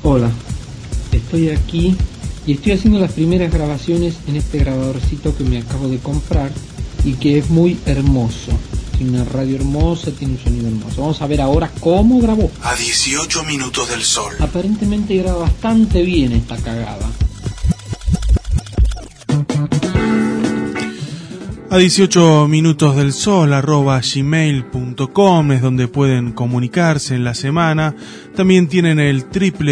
Hola, estoy aquí y estoy haciendo las primeras grabaciones en este grabadorcito que me acabo de comprar y que es muy hermoso. Tiene una radio hermosa, tiene un sonido hermoso. Vamos a ver ahora cómo grabó. A 18 minutos del sol. Aparentemente graba bastante bien esta cagada. A 18 minutos del sol @gmail.com es donde pueden comunicarse en la semana. También tienen el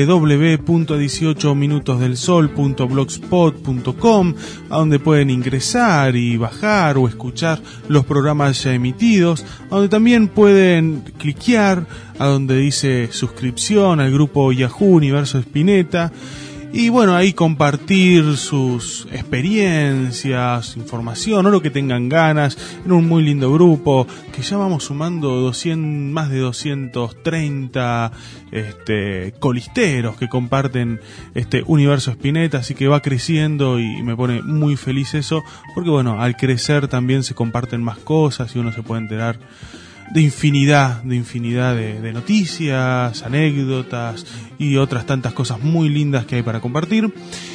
www.18minutosdelsol.blogspot.com, a donde pueden ingresar y bajar o escuchar los programas ya emitidos, a donde también pueden cliquear a donde dice suscripción al grupo Yahoo Universo Spinetta. Y bueno, ahí compartir sus experiencias, información o lo que tengan ganas en un muy lindo grupo que ya vamos sumando más de 230 colisteros que comparten este Universo Spinetta, así que va creciendo y me pone muy feliz eso, porque bueno, al crecer también se comparten más cosas y uno se puede enterar de infinidad de noticias, anécdotas y otras tantas cosas muy lindas que hay para compartir.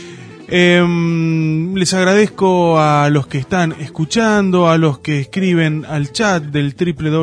Les agradezco a los que están escuchando, a los que escriben al chat del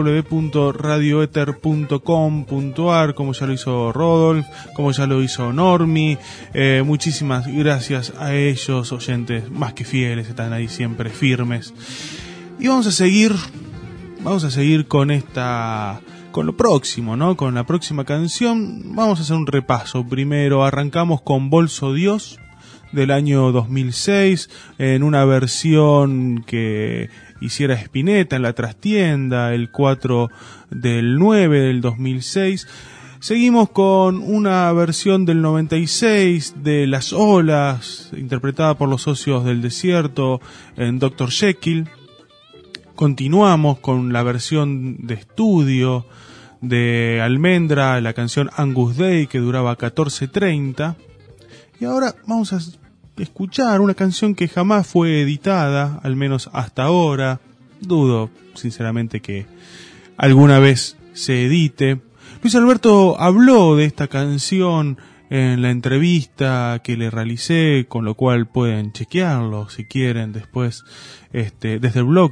www.radioether.com.ar, como ya lo hizo Rodolf, como ya lo hizo Normi. Muchísimas gracias a ellos, oyentes más que fieles, están ahí siempre firmes. Y vamos a seguir con lo próximo, ¿no? Con la próxima canción. Vamos a hacer un repaso. Primero arrancamos con Bolso Dios del año 2006, en una versión que hiciera Spinetta en la trastienda el 4/9 del 2006. Seguimos con una versión del 96 de Las Olas, interpretada por los Socios del Desierto en Dr. Jekyll. Continuamos con la versión de estudio de Almendra, la canción Angus Day, que duraba 14:30. Y ahora vamos a escuchar una canción que jamás fue editada, al menos hasta ahora. Dudo, sinceramente, que alguna vez se edite. Luis Alberto habló de esta canción en la entrevista que le realicé, con lo cual pueden chequearlo si quieren después desde el blog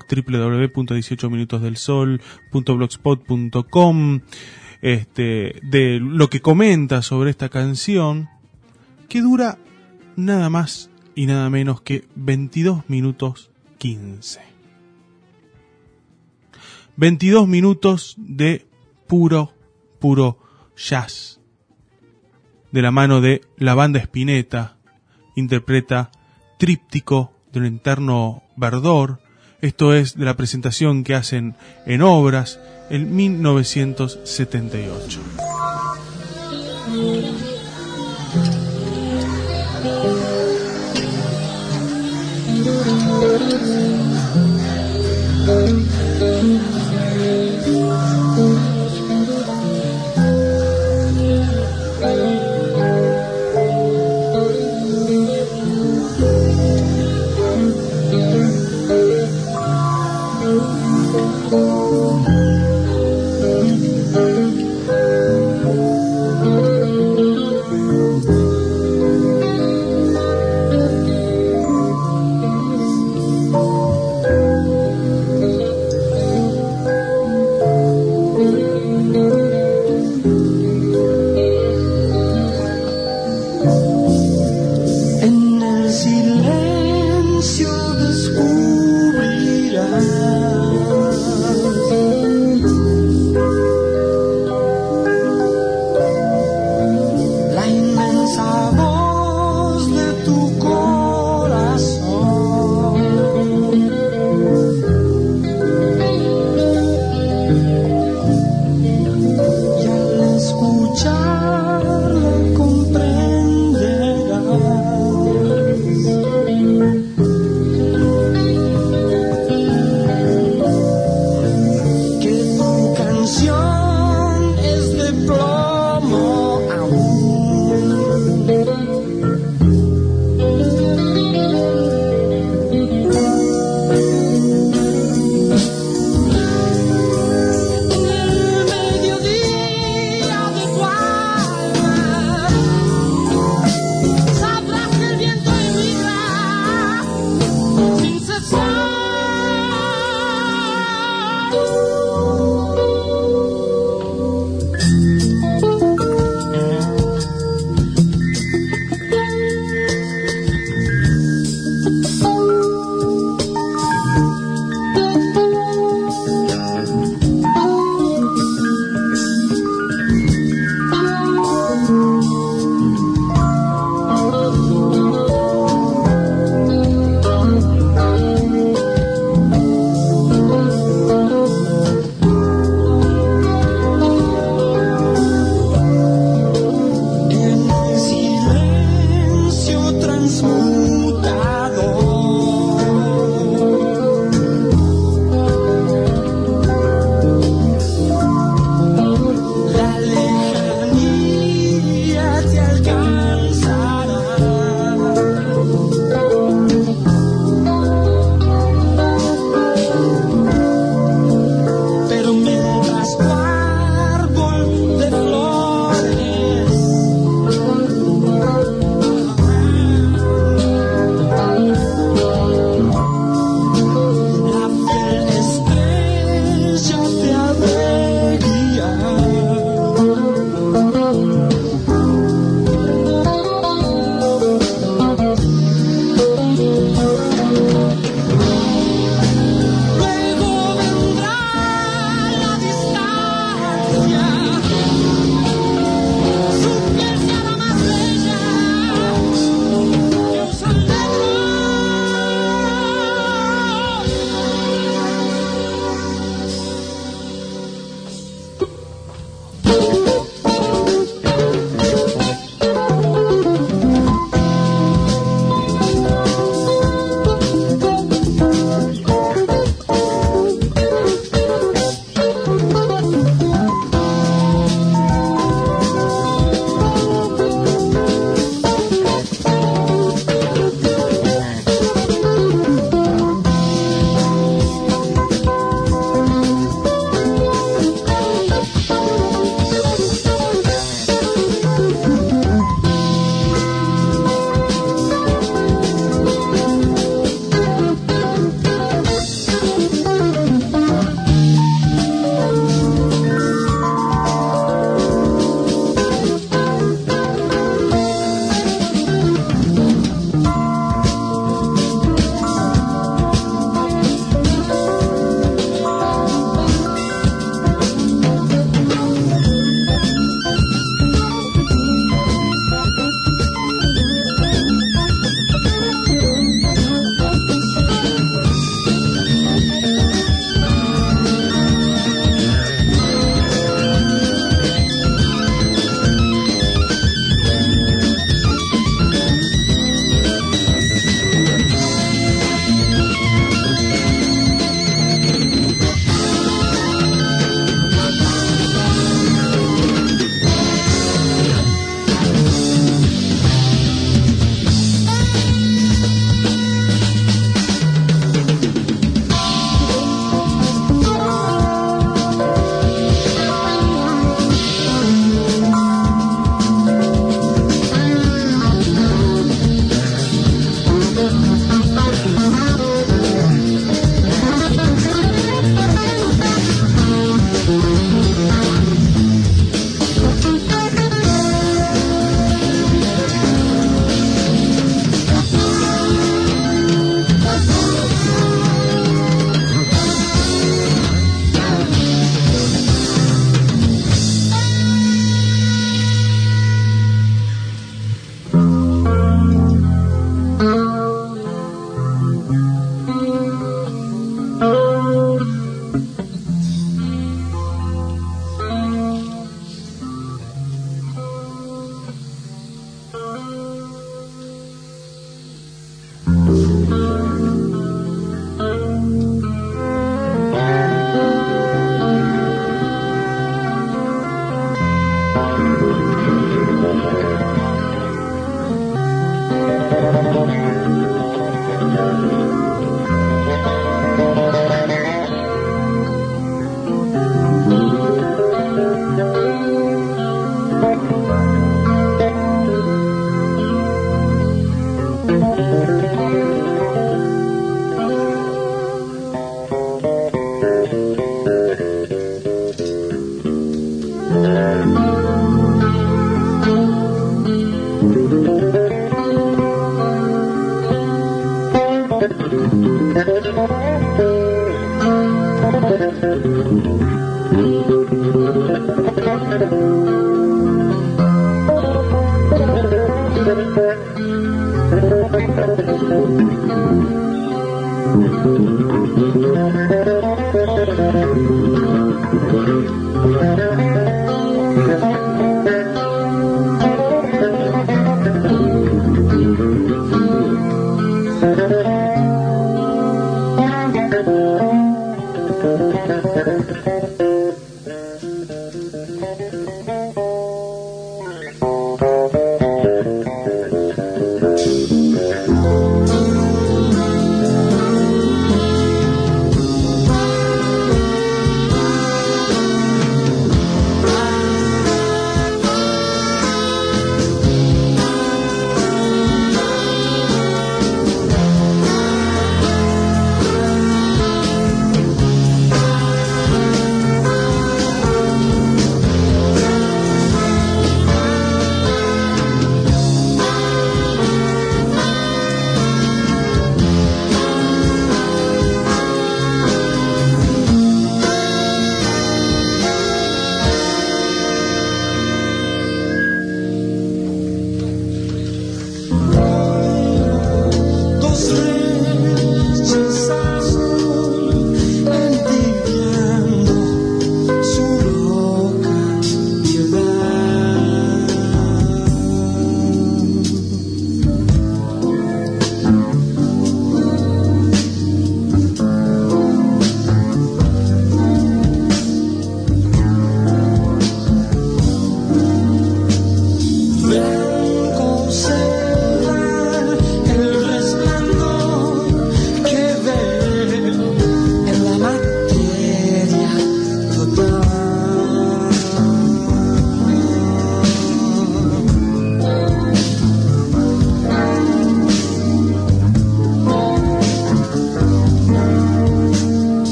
www.18minutosdelsol.blogspot.com, de lo que comenta sobre esta canción, que dura nada más y nada menos que 22 minutos 15. 22 minutos de puro jazz. De la mano de la banda Spinetta, interpreta Tríptico del Eterno Verdor. Esto es de la presentación que hacen en Obras en 1978.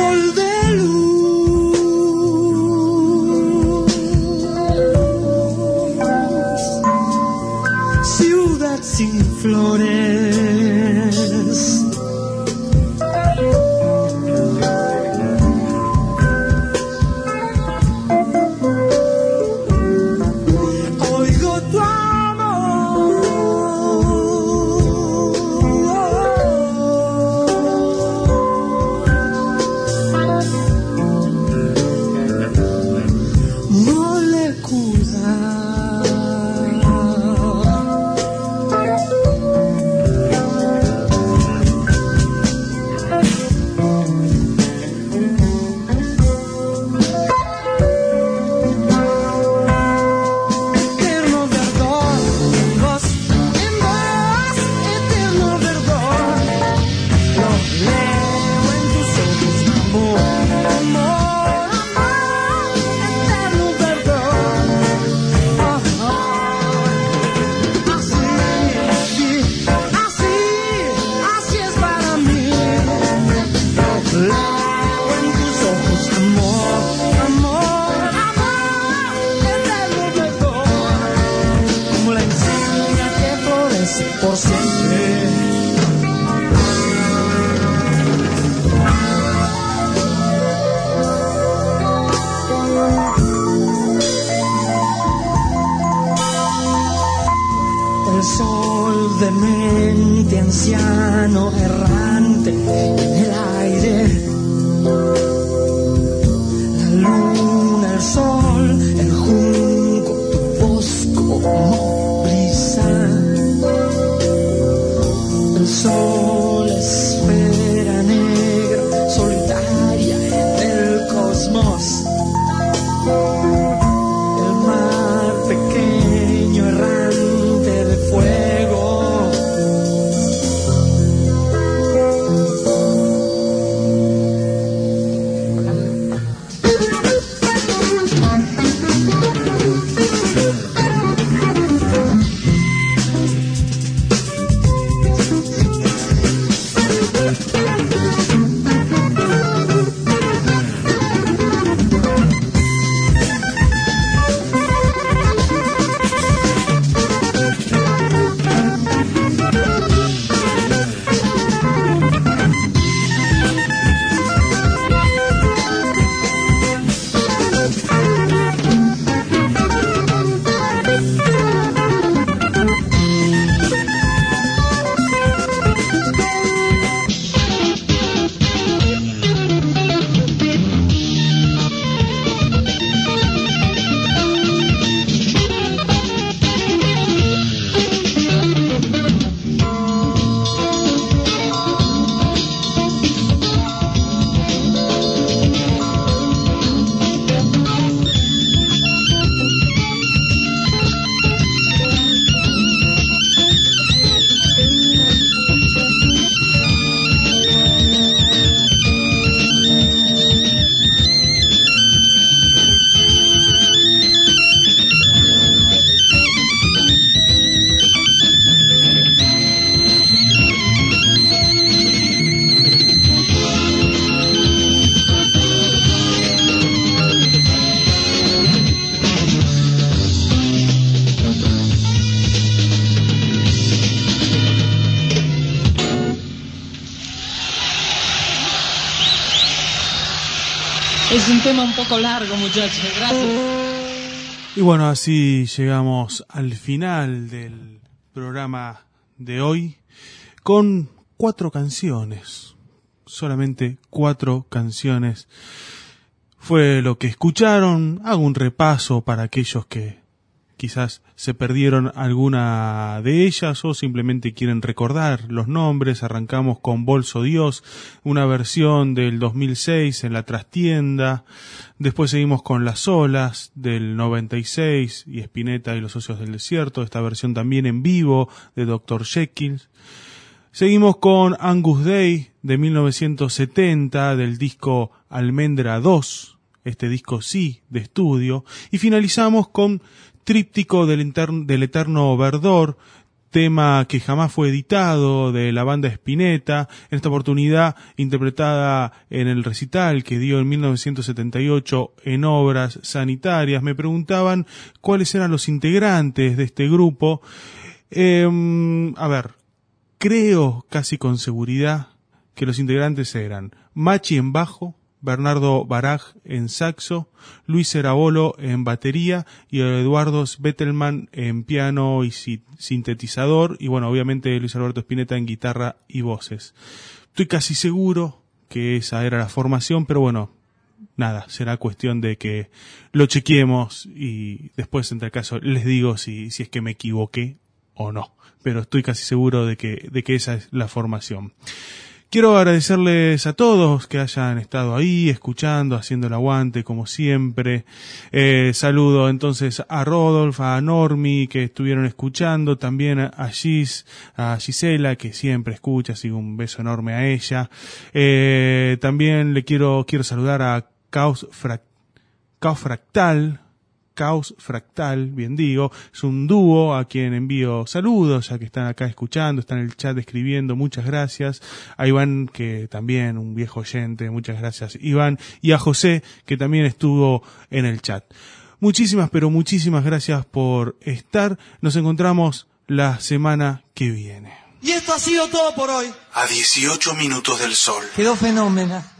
sol de luz, ciudad sin flores, oigo tu amor, por siempre. El sol demente, anciano, errante en el aire. La luna, el sol, el junco, tu voz como brisa. El sol, esfera negra, solitaria en el cosmos. El mar pequeño, errante de fuego. Es un tema un poco largo, muchachos. Gracias. Y bueno, así llegamos al final del programa de hoy con 4 canciones. Solamente 4 canciones. Fue lo que escucharon. Hago un repaso para aquellos que quizás se perdieron alguna de ellas o simplemente quieren recordar los nombres. Arrancamos con Bolso Dios, una versión del 2006 en la trastienda. Después seguimos con Las Olas del 96 y Spinetta y los Socios del Desierto, esta versión también en vivo de Dr. Jekyll. Seguimos con Angus Day de 1970 del disco Almendra 2, este disco sí de estudio. Y finalizamos con Tríptico del Eterno Verdor tema que jamás fue editado de la banda Spinetta, en esta oportunidad interpretada en el recital que dio en 1978 en Obras Sanitarias. Me preguntaban cuáles eran los integrantes de este grupo. A ver, creo casi con seguridad que los integrantes eran Machi en bajo, Bernardo Baraj en saxo, Luis Erabolo en batería y Eduardo Bettelman en piano y sintetizador, y bueno, obviamente Luis Alberto Spinetta en guitarra y voces. Estoy casi seguro que esa era la formación, pero bueno, nada, será cuestión de que lo chequeemos y después, en tal caso, les digo si es que me equivoqué o no, pero estoy casi seguro de que esa es la formación. Quiero agradecerles a todos que hayan estado ahí, escuchando, haciendo el aguante, como siempre. Saludo entonces a Rodolf, a Normi, que estuvieron escuchando, también a Gisela, que siempre escucha, así que un beso enorme a ella. También le quiero saludar a Caos Fractal, bien digo, es un dúo a quien envío saludos, ya que están acá escuchando, están en el chat escribiendo, muchas gracias. A Iván, que también, un viejo oyente, muchas gracias Iván, y a José, que también estuvo en el chat. Muchísimas, pero muchísimas gracias por estar. Nos encontramos la semana que viene. Y esto ha sido todo por hoy. A 18 minutos del sol. Quedó fenómeno.